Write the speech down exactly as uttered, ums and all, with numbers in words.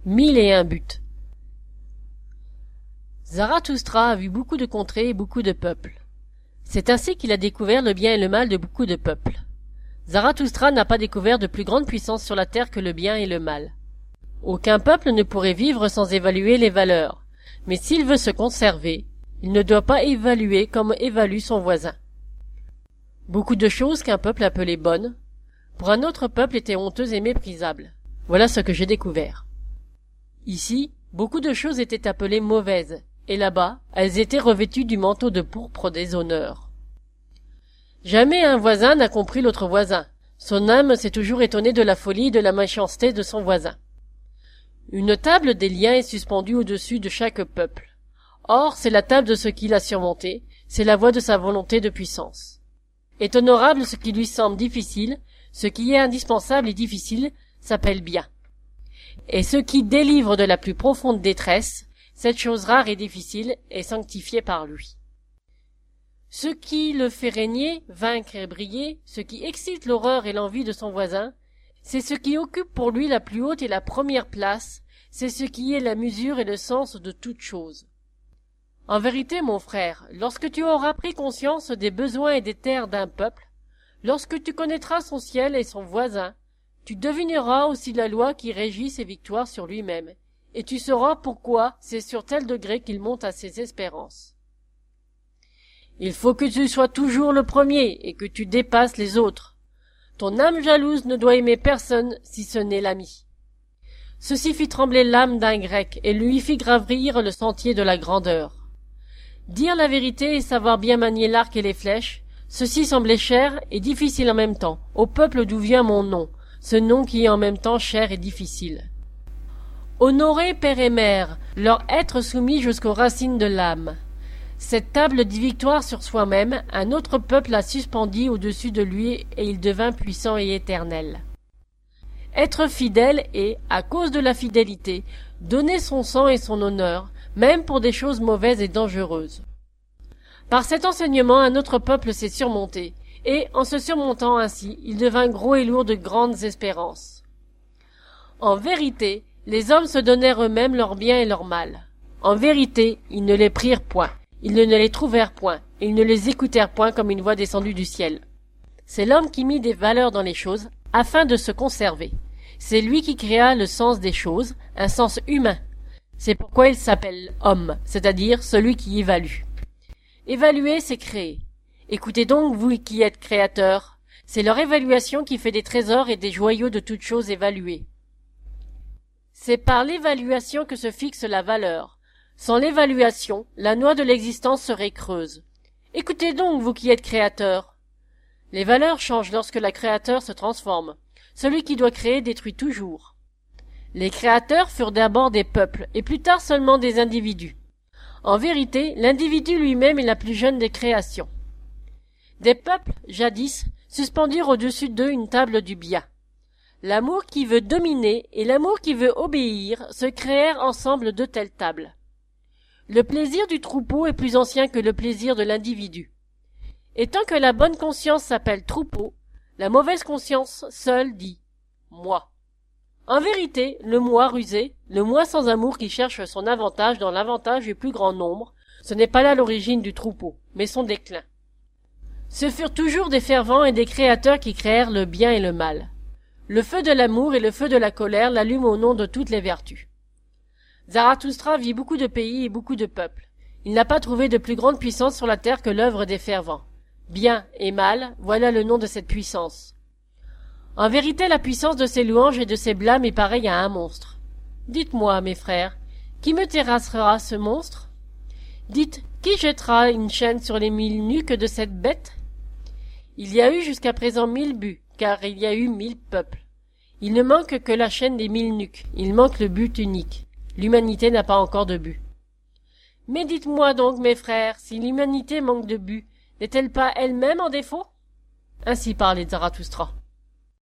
Mille et un buts. Zarathustra a vu beaucoup de contrées et beaucoup de peuples. C'est ainsi qu'il a découvert le bien et le mal de beaucoup de peuples. Zarathustra n'a pas découvert de plus grande puissance sur la terre que le bien et le mal. Aucun peuple ne pourrait vivre sans évaluer les valeurs, mais s'il veut se conserver, il ne doit pas évaluer comme évalue son voisin. Beaucoup de choses qu'un peuple appelait bonnes, pour un autre peuple étaient honteuses et méprisables. Voilà ce que j'ai découvert. Ici, beaucoup de choses étaient appelées mauvaises, et là-bas, elles étaient revêtues du manteau de pourpre des honneurs. Jamais un voisin n'a compris l'autre voisin. Son âme s'est toujours étonnée de la folie et de la méchanceté de son voisin. Une table des liens est suspendue au-dessus de chaque peuple. Or, c'est la table de ce qui l'a surmonté, c'est la voie de sa volonté de puissance. Est honorable ce qui lui semble difficile, ce qui est indispensable et difficile s'appelle bien. Et ce qui délivre de la plus profonde détresse, cette chose rare et difficile, est sanctifié par lui. Ce qui le fait régner, vaincre et briller, ce qui excite l'horreur et l'envie de son voisin, c'est ce qui occupe pour lui la plus haute et la première place, c'est ce qui est la mesure et le sens de toute chose. En vérité, mon frère, lorsque tu auras pris conscience des besoins et des terres d'un peuple, lorsque tu connaîtras son ciel et son voisin, tu devineras aussi la loi qui régit ses victoires sur lui-même, et tu sauras pourquoi c'est sur tel degré qu'il monte à ses espérances. Il faut que tu sois toujours le premier et que tu dépasses les autres. Ton âme jalouse ne doit aimer personne si ce n'est l'ami. Ceci fit trembler l'âme d'un grec et lui fit gravir le sentier de la grandeur. Dire la vérité et savoir bien manier l'arc et les flèches, ceci semblait cher et difficile en même temps, au peuple d'où vient mon nom, ce nom qui est en même temps cher et difficile. Honorer père et mère, leur être soumis jusqu'aux racines de l'âme. Cette table dit victoire sur soi-même, un autre peuple la suspendit au-dessus de lui et il devint puissant et éternel. Être fidèle et, à cause de la fidélité, donner son sang et son honneur, même pour des choses mauvaises et dangereuses. Par cet enseignement, un autre peuple s'est surmonté, et, en se surmontant ainsi, il devint gros et lourd de grandes espérances. En vérité, les hommes se donnèrent eux-mêmes leur bien et leur mal. En vérité, ils ne les prirent point. Ils ne les trouvèrent point, et ils ne les écoutèrent point comme une voix descendue du ciel. C'est l'homme qui mit des valeurs dans les choses, afin de se conserver. C'est lui qui créa le sens des choses, un sens humain. C'est pourquoi il s'appelle homme, c'est-à-dire celui qui évalue. Évaluer, c'est créer. Écoutez donc, vous qui êtes créateurs, c'est leur évaluation qui fait des trésors et des joyaux de toutes choses évaluées. C'est par l'évaluation que se fixe la valeur. Sans l'évaluation, la noix de l'existence serait creuse. Écoutez donc, vous qui êtes créateurs. Les valeurs changent lorsque la créateur se transforme. Celui qui doit créer détruit toujours. Les créateurs furent d'abord des peuples, et plus tard seulement des individus. En vérité, l'individu lui-même est la plus jeune des créations. Des peuples, jadis, suspendirent au-dessus d'eux une table du bien. L'amour qui veut dominer et l'amour qui veut obéir se créèrent ensemble de telles tables. Le plaisir du troupeau est plus ancien que le plaisir de l'individu. Et tant que la bonne conscience s'appelle troupeau, la mauvaise conscience seule dit « moi ». En vérité, le moi rusé, le moi sans amour qui cherche son avantage dans l'avantage du plus grand nombre, ce n'est pas là l'origine du troupeau, mais son déclin. Ce furent toujours des fervents et des créateurs qui créèrent le bien et le mal. Le feu de l'amour et le feu de la colère l'allument au nom de toutes les vertus. Zarathustra vit beaucoup de pays et beaucoup de peuples. Il n'a pas trouvé de plus grande puissance sur la terre que l'œuvre des fervents. Bien et mal, voilà le nom de cette puissance. En vérité, la puissance de ces louanges et de ces blâmes est pareille à un monstre. Dites-moi, mes frères, qui me terrassera ce monstre? Dites, qui jettera une chaîne sur les mille nuques de cette bête? Il y a eu jusqu'à présent mille buts, car il y a eu mille peuples. Il ne manque que la chaîne des mille nuques, il manque le but unique. L'humanité n'a pas encore de but. Mais dites-moi donc, mes frères, si l'humanité manque de but, n'est-elle pas elle-même en défaut? Ainsi parlait Zarathustra.